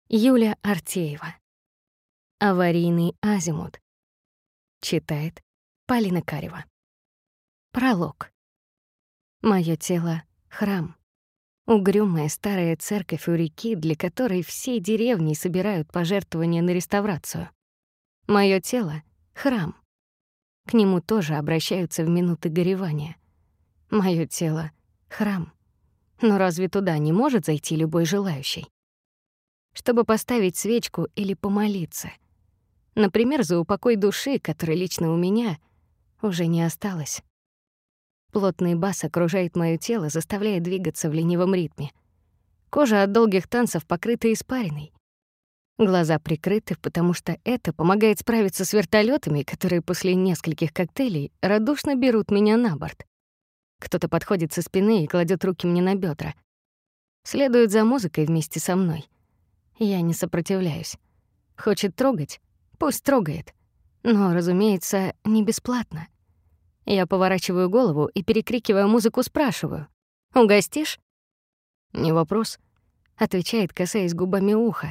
Юля Артеева. Аварийный азимут. Читает Полина Карева. Пролог. Моё тело — храм. Угрюмая старая церковь у реки, для которой всей деревней собирают пожертвования на реставрацию. Моё тело — храм. К нему тоже обращаются в минуты горевания. Моё тело — храм. Но разве туда не может зайти любой желающий? Чтобы поставить свечку или помолиться. Например, за упокой души, которой лично у меня уже не осталось. Плотный бас окружает моё тело, заставляя двигаться в ленивом ритме. Кожа от долгих танцев покрыта испариной. Глаза прикрыты, потому что это помогает справиться с вертолётами, которые после нескольких коктейлей радушно берут меня на борт. Кто-то подходит со спины и кладет руки мне на бедра. Следует за музыкой вместе со мной. Я не сопротивляюсь. Хочет трогать? Пусть трогает. Но, разумеется, не бесплатно. Я поворачиваю голову и, перекрикивая музыку, спрашиваю: «Угостишь?» «Не вопрос», — отвечает, касаясь губами уха.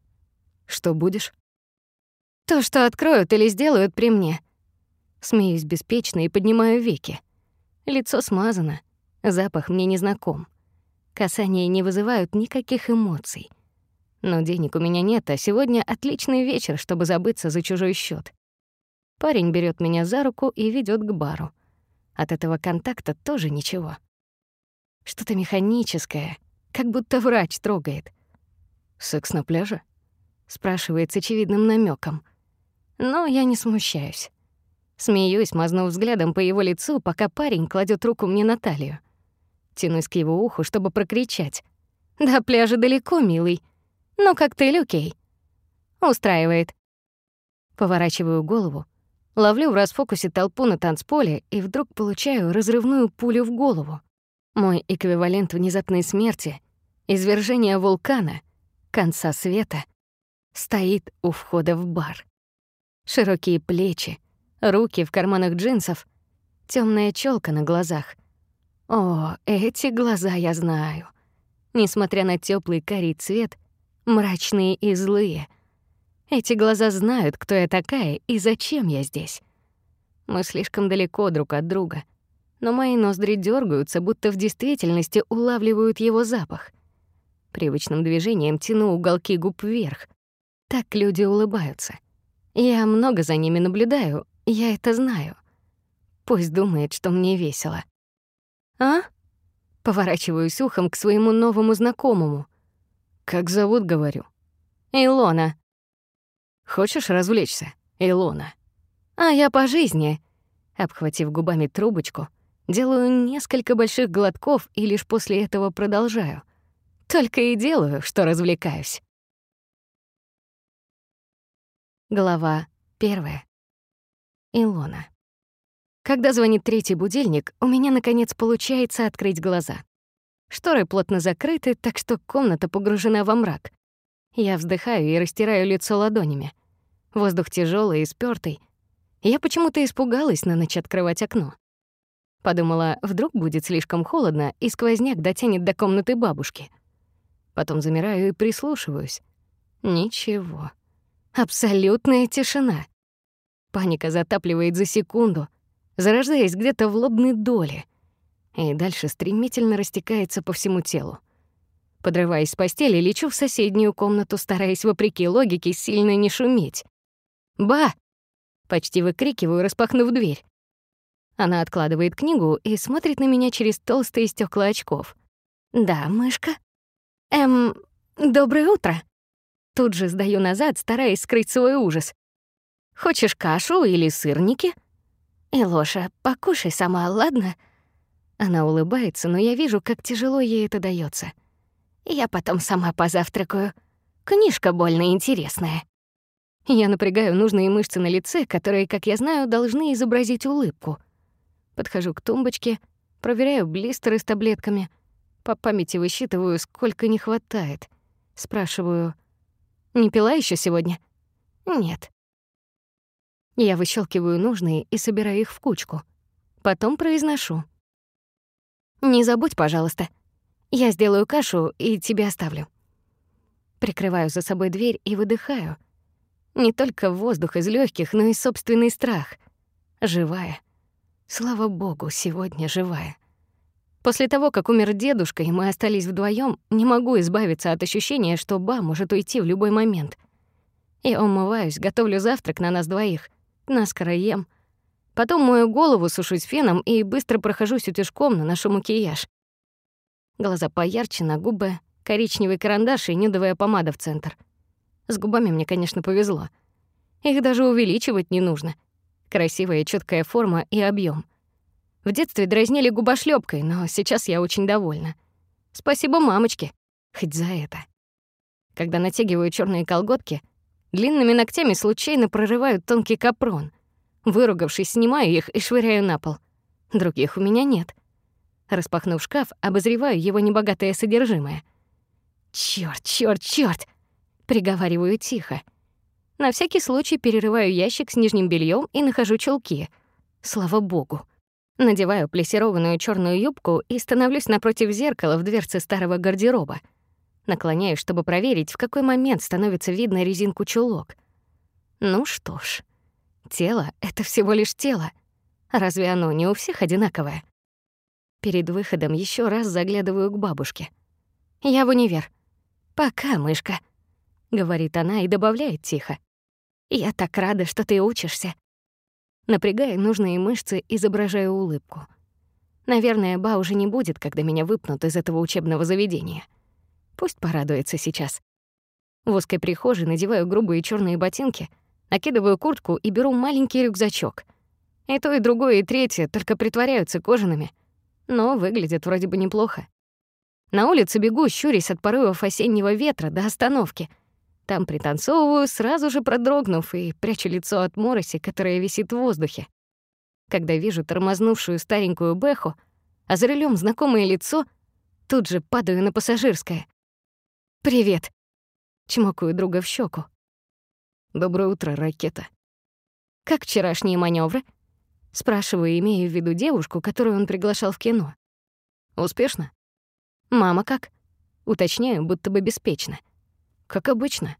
«Что будешь?» «То, что откроют или сделают при мне». Смеюсь беспечно и поднимаю веки. Лицо смазано, запах мне незнаком. Касания не вызывают никаких эмоций. Но денег у меня нет, а сегодня отличный вечер, чтобы забыться за чужой счёт. Парень берёт меня за руку и ведёт к бару. От этого контакта тоже ничего. Что-то механическое, как будто врач трогает. «Секс на пляже?» — спрашивает с очевидным намёком. Но я не смущаюсь. Смеюсь, мазнув взглядом по его лицу, пока парень кладёт руку мне на талию. Тянусь к его уху, чтобы прокричать: «До пляжа далеко, милый. Но коктейль окей». Устраивает. Поворачиваю голову, ловлю в расфокусе толпу на танцполе и вдруг получаю разрывную пулю в голову. Мой эквивалент внезапной смерти, извержения вулкана, конца света, стоит у входа в бар. Широкие плечи, руки в карманах джинсов, тёмная чёлка на глазах. О, эти глаза я знаю. Несмотря на тёплый карий цвет, мрачные и злые. Эти глаза знают, кто я такая и зачем я здесь. Мы слишком далеко друг от друга, но мои ноздри дёргаются, будто в действительности улавливают его запах. Привычным движением тяну уголки губ вверх. Так люди улыбаются. Я много за ними наблюдаю, я это знаю. Пусть думает, что мне весело. «А?» Поворачиваюсь ухом к своему новому знакомому. «Как зовут, говорю?» «Илона». «Хочешь развлечься, Илона?» «А я по жизни». Обхватив губами трубочку, делаю несколько больших глотков и лишь после этого продолжаю. Только и делаю, что развлекаюсь. Глава 1. Илона. Когда звонит третий будильник, у меня, наконец, получается открыть глаза. Шторы плотно закрыты, так что комната погружена во мрак. Я вздыхаю и растираю лицо ладонями. Воздух тяжёлый и спёртый. Я почему-то испугалась на ночь открывать окно. Подумала, вдруг будет слишком холодно, и сквозняк дотянет до комнаты бабушки. Потом замираю и прислушиваюсь. Ничего. Абсолютная тишина. Паника затапливает за секунду, зарождаясь где-то в лобной доле, и дальше стремительно растекается по всему телу. Подрываясь с постели, лечу в соседнюю комнату, стараясь вопреки логике сильно не шуметь. «Ба!» — почти выкрикиваю, распахнув дверь. Она откладывает книгу и смотрит на меня через толстые стёкла очков. «Да, мышка?» Доброе утро». Тут же сдаю назад, стараясь скрыть свой ужас. «Хочешь кашу или сырники?» «Илоша, покушай сама, ладно?» Она улыбается, но я вижу, как тяжело ей это даётся. «Я потом сама позавтракаю. Книжка больно интересная». Я напрягаю нужные мышцы на лице, которые, как я знаю, должны изобразить улыбку. Подхожу к тумбочке, проверяю блистеры с таблетками. По памяти высчитываю, сколько не хватает. Спрашиваю: «Не пила ещё сегодня?» «Нет». Я выщёлкиваю нужные и собираю их в кучку. Потом произношу: «Не забудь, пожалуйста. Я сделаю кашу и тебе оставлю». Прикрываю за собой дверь и выдыхаю. Не только воздух из легких, но и собственный страх. Живая. Слава богу, сегодня живая. После того, как умер дедушка, и мы остались вдвоем, не могу избавиться от ощущения, что Ба может уйти в любой момент. Я умываюсь, готовлю завтрак на нас двоих, наскоро ем. Потом мою голову, сушусь феном и быстро прохожусь утюжком, наношу макияж. Глаза поярче, на губы коричневый карандаш и нюдовая помада в центр. С губами мне, конечно, повезло. Их даже увеличивать не нужно. Красивая чёткая форма и объём. В детстве дразнили губошлёпкой, но сейчас я очень довольна. Спасибо мамочке, хоть за это. Когда натягиваю чёрные колготки, длинными ногтями случайно прорываю тонкий капрон. Выругавшись, снимаю их и швыряю на пол. Других у меня нет. Распахнув шкаф, обозреваю его небогатое содержимое. «Чёрт, чёрт, чёрт!» — приговариваю тихо. На всякий случай перерываю ящик с нижним бельём и нахожу чулки. Слава богу. Надеваю плессированную чёрную юбку и становлюсь напротив зеркала в дверце старого гардероба. Наклоняюсь, чтобы проверить, в какой момент становится видно резинку чулок. Ну что ж, тело — это всего лишь тело. Разве оно не у всех одинаковое? Перед выходом ещё раз заглядываю к бабушке. «Я в универ. Пока, мышка», — говорит она и добавляет тихо. «Я так рада, что ты учишься». Напрягая нужные мышцы, изображаю улыбку. Наверное, Ба уже не будет, когда меня выпнут из этого учебного заведения. Пусть порадуется сейчас. В узкой прихожей надеваю грубые чёрные ботинки, накидываю куртку и беру маленький рюкзачок. И то, и другое, и третье только притворяются кожаными, но выглядят вроде бы неплохо. На улице бегу, щурясь от порывов осеннего ветра до остановки. Там пританцовываю, сразу же продрогнув, и прячу лицо от мороси, которая висит в воздухе. Когда вижу тормознувшую старенькую Бэху, а за рулём знакомое лицо, тут же падаю на пассажирское. «Привет!» — чмокаю друга в щеку. «Доброе утро, ракета». «Как вчерашние манёвры?» — спрашиваю, имея в виду девушку, которую он приглашал в кино. «Успешно?» «Мама как?» — уточняю, будто бы беспечно. «Как обычно».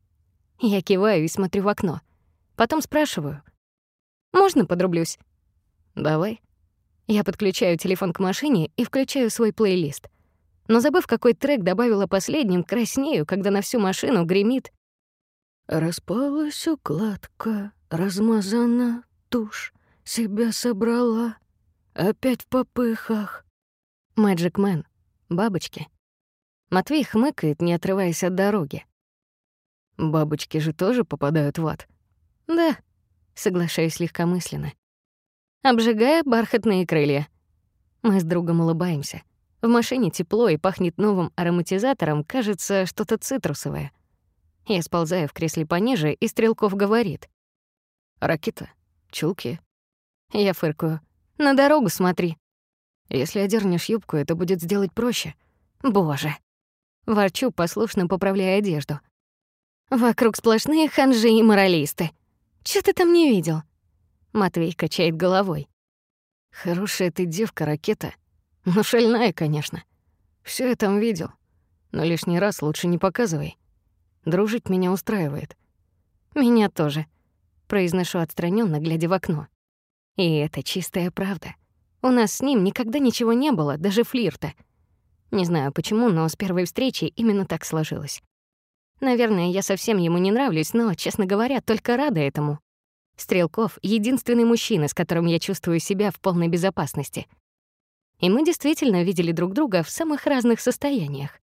Я киваю и смотрю в окно. Потом спрашиваю. «Можно подрублюсь?» «Давай». Я подключаю телефон к машине и включаю свой плейлист. Но, забыв, какой трек добавила последним, краснею, когда на всю машину гремит: «Распалась укладка, размазана тушь, себя собрала, опять в попыхах». Magic Man, бабочки. Матвей хмыкает, не отрываясь от дороги. Бабочки же тоже попадают в ад. «Да», — соглашаюсь легкомысленно. Обжигая бархатные крылья. Мы с другом улыбаемся. В машине тепло и пахнет новым ароматизатором, кажется, что-то цитрусовое. Я сползаю в кресле пониже, и Стрелков говорит: «Ракета, чулки». Я фыркаю: «На дорогу смотри». «Если одернешь юбку, это будет сделать проще». «Боже». Ворчу, послушно поправляя одежду. «Вокруг сплошные ханжи и моралисты. Чё ты там не видел?» Матвей качает головой. «Хорошая ты девка, ракета. Ну, шальная, конечно. Всё я там видел. Но лишний раз лучше не показывай. Дружить меня устраивает». «Меня тоже», — произношу отстранённо, глядя в окно. И это чистая правда. У нас с ним никогда ничего не было, даже флирта. Не знаю почему, но с первой встречи именно так сложилось. Наверное, я совсем ему не нравлюсь, но, честно говоря, только рада этому. Стрелков — единственный мужчина, с которым я чувствую себя в полной безопасности. И мы действительно видели друг друга в самых разных состояниях.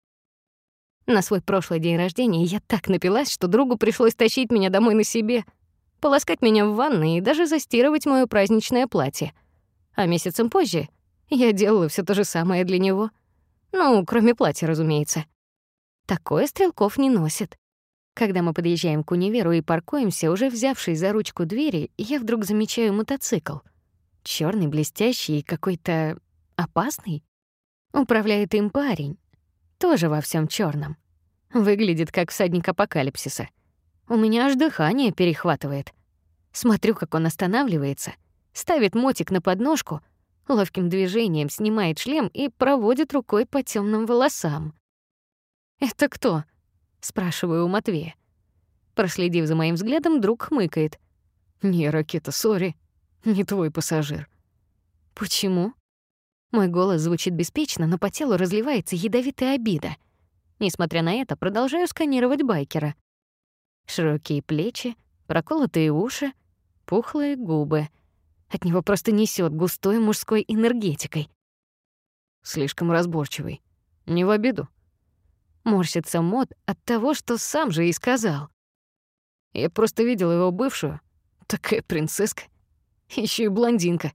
На свой прошлый день рождения я так напилась, что другу пришлось тащить меня домой на себе, полоскать меня в ванной и даже застирывать моё праздничное платье. А месяцем позже я делала всё то же самое для него. Ну, кроме платья, разумеется. Такое Стрелков не носит. Когда мы подъезжаем к универу и паркуемся, уже взявшись за ручку двери, я вдруг замечаю мотоцикл. Чёрный, блестящий и какой-то опасный. Управляет им парень, тоже во всём чёрном. Выглядит как всадник апокалипсиса. У меня аж дыхание перехватывает. Смотрю, как он останавливается, ставит мотик на подножку, ловким движением снимает шлем и проводит рукой по тёмным волосам. «Это кто?» спрашиваю у Матвея. Проследив за моим взглядом, друг хмыкает. «Не, Ракета, сори, не твой пассажир». «Почему?» Мой голос звучит беспечно, но по телу разливается ядовитая обида. Несмотря на это, продолжаю сканировать байкера. Широкие плечи, проколотые уши, пухлые губы. От него просто несёт густой мужской энергетикой. Слишком разборчивый. Не в обиду. Морщится Мот от того, что сам же и сказал. Я просто видел его бывшую. Такая принцесска. Ещё и блондинка.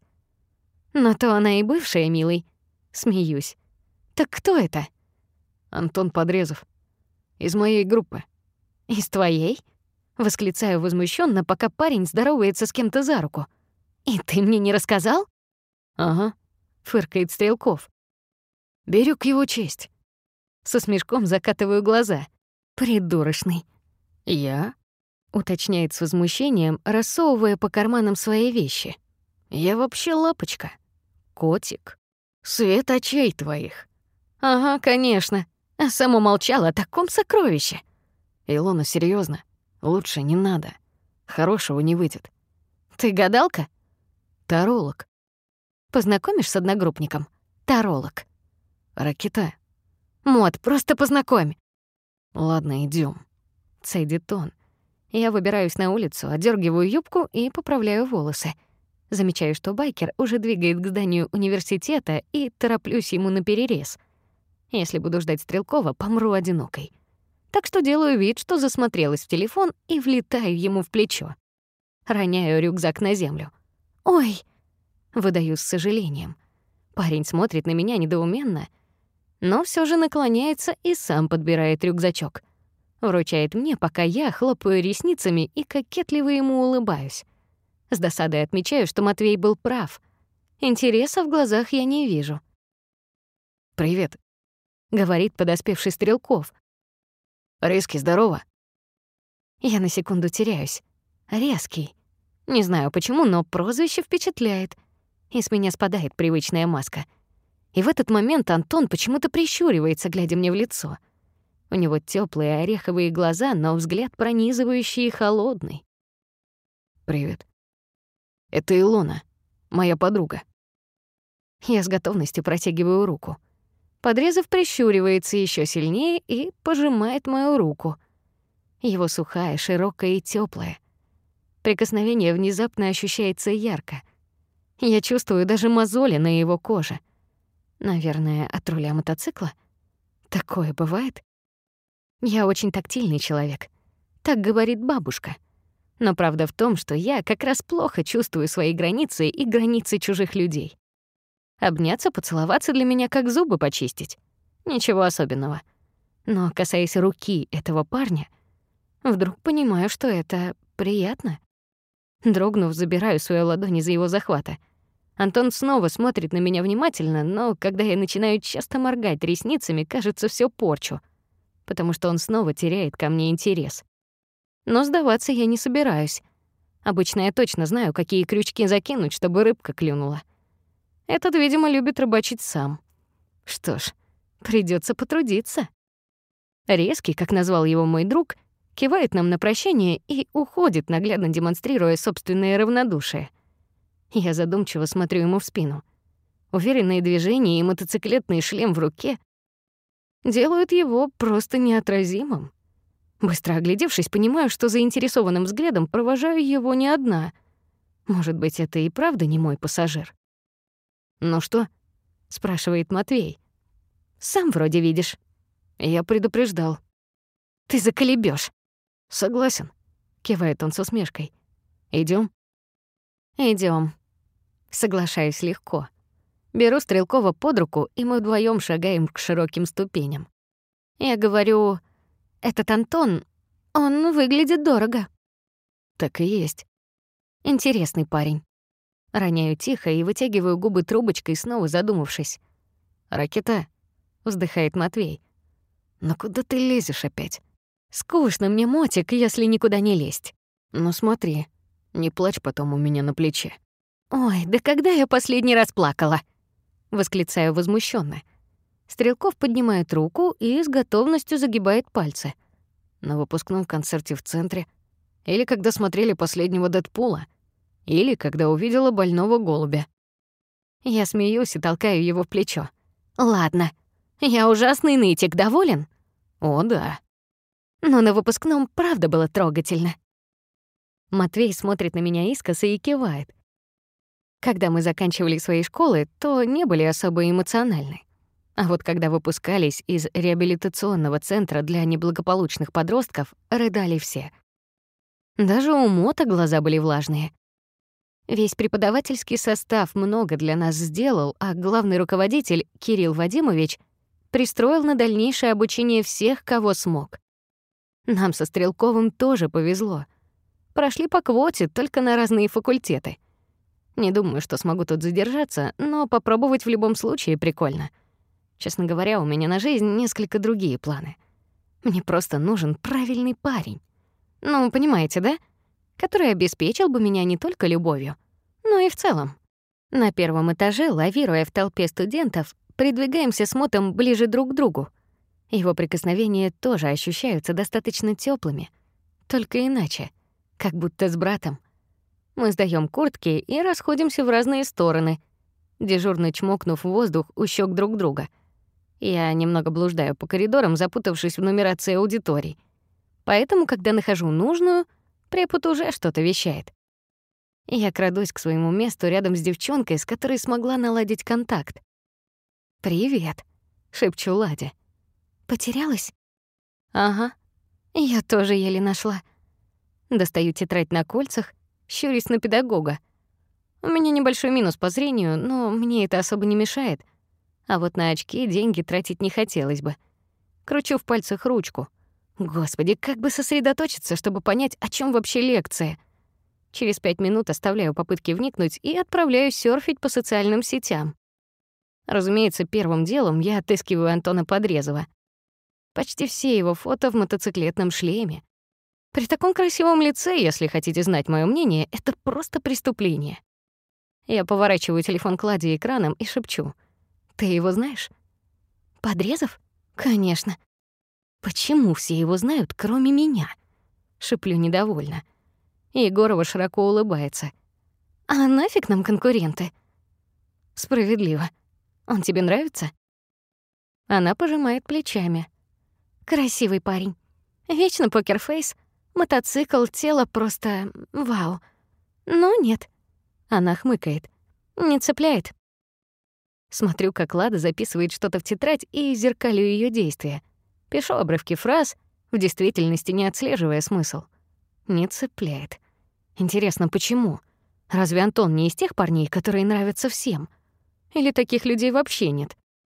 Но то она и бывшая, милый. Смеюсь. Так кто это? Антон Подрезов. Из моей группы. Из твоей? Восклицаю возмущенно, пока парень здоровается с кем-то за руку. И ты мне не рассказал? Ага, Фыркает Стрелков. берёг его честь. Со смешком закатываю глаза. Придурочный. Я? Уточняет с возмущением, рассовывая по карманам свои вещи. Я вообще лапочка. Котик. Свет очей твоих. Ага, конечно. А само молчала о таком сокровище. Илона, серьёзно, лучше не надо. Хорошего не выйдет. Ты гадалка? Таролог. Познакомишь с одногруппником? Таролог. Ракета. Мот, просто познакомь. Ладно, идём. Цедит он. Я выбираюсь на улицу, одёргиваю юбку и поправляю волосы. Замечаю, что байкер уже двигает к зданию университета, и тороплюсь ему наперерез. Если буду ждать Стрелкова, помру одинокой. Так что делаю вид, что засмотрелась в телефон и влетаю ему в плечо. Роняю рюкзак на землю. «Ой!» — выдаю с сожалением. Парень смотрит на меня недоуменно, но всё же наклоняется и сам подбирает рюкзачок. Вручает мне, пока я хлопаю ресницами и кокетливо ему улыбаюсь. С досадой отмечаю, что Матвей был прав. Интереса в глазах я не вижу. «Привет», — говорит подоспевший Стрелков. «Резкий, здорово». Я на секунду теряюсь. Резкий. Не знаю почему, но прозвище впечатляет. И с меня спадает привычная маска. И в этот момент Антон почему-то прищуривается, глядя мне в лицо. У него тёплые ореховые глаза, но взгляд пронизывающий и холодный. «Привет. Это Илона, моя подруга». Я с готовностью протягиваю руку. Подрезов прищуривается ещё сильнее и пожимает мою руку. Его сухая, широкая и тёплая. Прикосновение внезапно ощущается ярко. Я чувствую даже мозоли на его коже. Наверное, от руля мотоцикла? Такое бывает? Я очень тактильный человек. Так говорит бабушка. Но правда в том, что я как раз плохо чувствую свои границы и границы чужих людей. Обняться, поцеловаться для меня как зубы почистить. Ничего особенного. Но касаясь руки этого парня, вдруг понимаю, что это приятно. Дрогнув, забираю свою ладонь из его захвата. Антон снова смотрит на меня внимательно, но когда я начинаю часто моргать ресницами, кажется, всё порчу, потому что он снова теряет ко мне интерес. Но сдаваться я не собираюсь. Обычно я точно знаю, какие крючки закинуть, чтобы рыбка клюнула. Этот, видимо, любит рыбачить сам. Что ж, придётся потрудиться. Резкий, как назвал его мой друг, кивает нам на прощание и уходит, наглядно демонстрируя собственное равнодушие. Я задумчиво смотрю ему в спину. Уверенные движения и мотоциклетный шлем в руке делают его просто неотразимым. Быстро оглядевшись, понимаю, что заинтересованным взглядом провожаю его не одна. Может быть, это и правда не мой пассажир? «Ну что?» — спрашивает Матвей. «Сам вроде видишь». «Я предупреждал». «Ты заколебёшь». «Согласен», — кивает он с усмешкой. «Идём?» «Идём». Соглашаюсь легко. Беру Стрелкова под руку, и мы вдвоём шагаем к широким ступеням. Я говорю: «Этот Антон, он выглядит дорого». «Так и есть». «Интересный парень». Роняю тихо и вытягиваю губы трубочкой, снова задумавшись. «Ракета», — вздыхает Матвей. «Но куда ты лезешь опять?» «Скучно мне, Мотик, если никуда не лезть». «Ну смотри, не плачь потом у меня на плече». «Ой, да когда я последний раз плакала?» — восклицаю возмущённо. Стрелков поднимает руку и с готовностью загибает пальцы. На выпускном концерте в центре. Или когда смотрели последнего Дэдпула. Или когда увидела больного голубя. Я смеюсь и толкаю его в плечо. «Ладно, я ужасный нытик, доволен?» «О, да». Но на выпускном правда было трогательно. Матвей смотрит на меня искоса и кивает. Когда мы заканчивали свои школы, то не были особо эмоциональны. А вот когда выпускались из реабилитационного центра для неблагополучных подростков, рыдали все. Даже у Мота глаза были влажные. Весь преподавательский состав много для нас сделал, а главный руководитель, Кирилл Вадимович, пристроил на дальнейшее обучение всех, кого смог. Нам со Стрелковым тоже повезло. Прошли по квоте, только на разные факультеты. Не думаю, что смогу тут задержаться, но попробовать в любом случае прикольно. Честно говоря, у меня на жизнь несколько другие планы. Мне просто нужен правильный парень. Ну, понимаете, да? Который обеспечил бы меня не только любовью, но и в целом. На первом этаже, лавируя в толпе студентов, придвигаемся с Мотом ближе друг к другу. Его прикосновения тоже ощущаются достаточно тёплыми, только иначе, как будто с братом. Мы сдаём куртки и расходимся в разные стороны, дежурно чмокнув воздух у щёк друг друга. Я немного блуждаю по коридорам, запутавшись в нумерации аудиторий. Поэтому, когда нахожу нужную, препод уже что-то вещает. Я крадусь к своему месту рядом с девчонкой, с которой смогла наладить контакт. «Привет», — шепчу Ладе. «Потерялась?» «Ага, я тоже еле нашла». Достаю тетрадь на кольцах, щурюсь на педагога. У меня небольшой минус по зрению, но мне это особо не мешает. А вот на очки деньги тратить не хотелось бы. Кручу в пальцах ручку. Господи, как бы сосредоточиться, чтобы понять, о чем вообще лекция. Через 5 минут оставляю попытки вникнуть и отправляюсь серфить по социальным сетям. Разумеется, первым делом я отыскиваю Антона Подрезова. Почти все его фото в мотоциклетном шлеме. При таком красивом лице, если хотите знать моё мнение, это просто преступление. Я поворачиваю телефон к Ладе экраном и шепчу: «Ты его знаешь?» «Подрезов? Конечно». «Почему все его знают, кроме меня?» Шеплю недовольно. Егорова широко улыбается. «А нафиг нам конкуренты?» «Справедливо. Он тебе нравится?» Она пожимает плечами. «Красивый парень. Вечно покерфейс, мотоцикл, тело просто вау. Но нет». Она хмыкает. «Не цепляет». Смотрю, как Лада записывает что-то в тетрадь и зеркалю её действия. Пишу обрывки фраз, в действительности не отслеживая смысл. Не цепляет. Интересно, почему? Разве Антон не из тех парней, которые нравятся всем? Или таких людей вообще нет?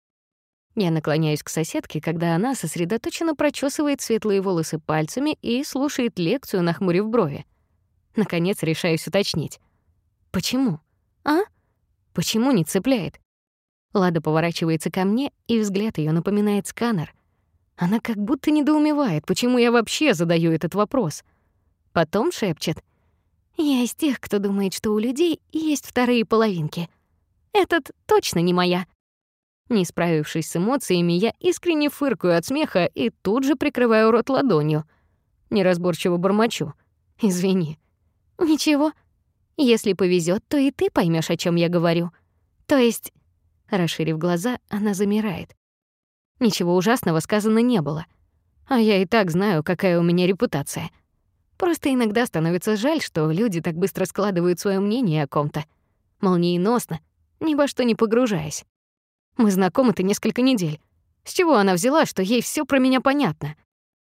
Я наклоняюсь к соседке, когда она сосредоточенно прочесывает светлые волосы пальцами и слушает лекцию, нахмурив брови. Наконец решаюсь уточнить. «Почему? А? Почему не цепляет?» Лада поворачивается ко мне, и взгляд её напоминает сканер. Она как будто недоумевает, почему я вообще задаю этот вопрос. Потом шепчет: «Я из тех, кто думает, что у людей есть вторые половинки. Этот точно не моя». Не справившись с эмоциями, я искренне фыркаю от смеха и тут же прикрываю рот ладонью. Неразборчиво бормочу: «Извини». «Ничего. Если повезёт, то и ты поймёшь, о чём я говорю. То есть...» Расширив глаза, она замирает. Ничего ужасного сказано не было. А я и так знаю, какая у меня репутация. Просто иногда становится жаль, что люди так быстро складывают своё мнение о ком-то. Молниеносно, ни во что не погружаясь. Мы знакомы-то несколько недель. С чего она взяла, что ей всё про меня понятно?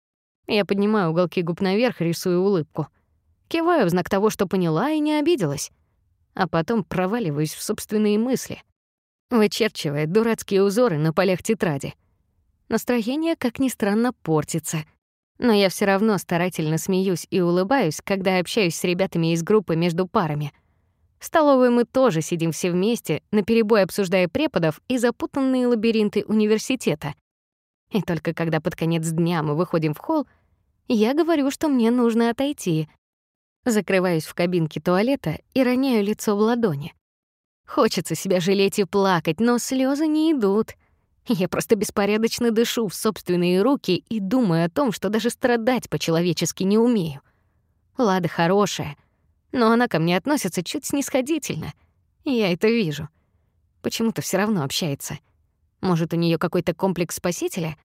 Я поднимаю уголки губ наверх, рисую улыбку. Киваю в знак того, что поняла и не обиделась. А потом проваливаюсь в собственные мысли, вычерчивая дурацкие узоры на полях тетради. Настроение, как ни странно, портится. Но я всё равно старательно смеюсь и улыбаюсь, когда общаюсь с ребятами из группы между парами. В столовой мы тоже сидим все вместе, наперебой обсуждая преподов и запутанные лабиринты университета. И только когда под конец дня мы выходим в холл, я говорю, что мне нужно отойти. Закрываюсь в кабинке туалета и роняю лицо в ладони. Хочется себя жалеть и плакать, но слёзы не идут. Я просто беспорядочно дышу в собственные руки и думаю о том, что даже страдать по-человечески не умею. Лада хорошая, но она ко мне относится чуть снисходительно. Я это вижу. Почему-то все равно общается. Может, у нее какой-то комплекс спасителя?